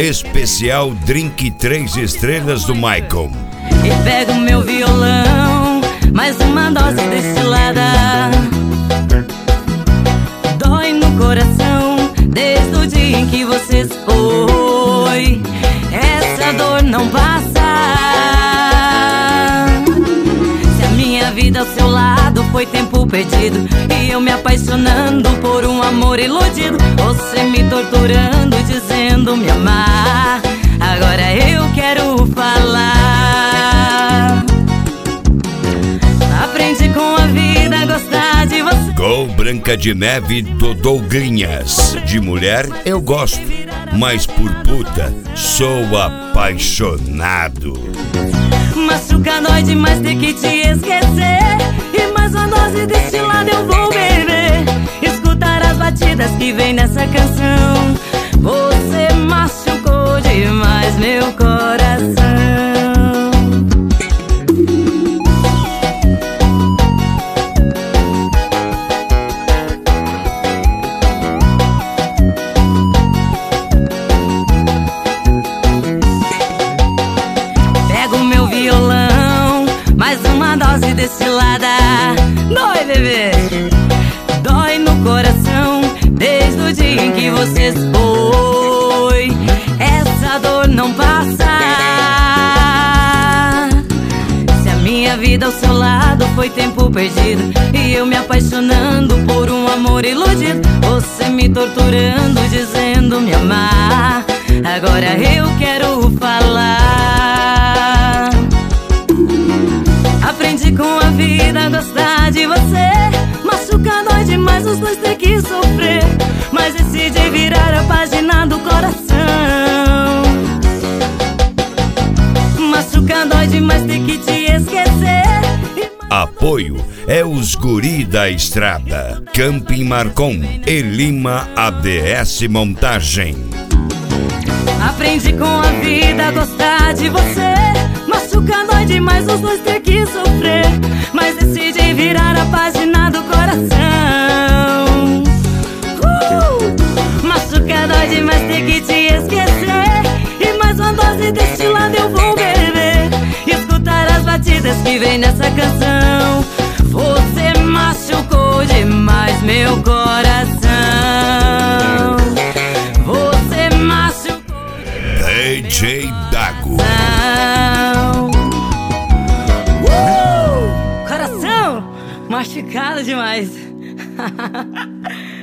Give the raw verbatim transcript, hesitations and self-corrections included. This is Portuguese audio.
Especial Drink três estrelas do Maicon. E pego meu violão, mais uma dose destilada. Dói no coração desde o dia em que você se foi. Essa dor não passa. Se a minha vida ao seu lado foi tempo perdido e eu me apaixonando por um amor iludido, você me torturando dizendo me amar. Agora eu quero falar. Aprendi com a vida a gostar de você. Com Branca de Neve do Douglinhas. De mulher eu gosto, mas por puta sou apaixonado. Machuca dói demais ter que te esquecer, e mais uma dose deste lado eu vou beber. Escutar as batidas que vem nessa canção. Você machucou demais meu coração. Mais uma dose destilada. Dói, bebê, dói no coração desde o dia em que você se foi. Essa dor não passa. Se a minha vida ao seu lado foi tempo perdido e eu me apaixonando por um amor iludido, você me torturando dizendo me amar. Agora eu quero falar. Aprendi com a vida a gostar de você. Machuca dói demais os dois ter que sofrer, mas decidi virar a página do coração. Machuca dói demais ter que te esquecer. Apoio é os Guri da Estrada, Camping Marcon e Lima A D S Montagem. Aprendi com a vida a gostar de você. Machuca dói demais os dois ter que sofrer, mas decidi virar a página do coração. uh! Machuca dói demais ter que te esquecer, e mais uma dose deste lado eu vou beber. Escutar as batidas que vem nessa canção. Você machucou demais meu coração. Você machucou D J Dago. Uh! Coração machucado demais.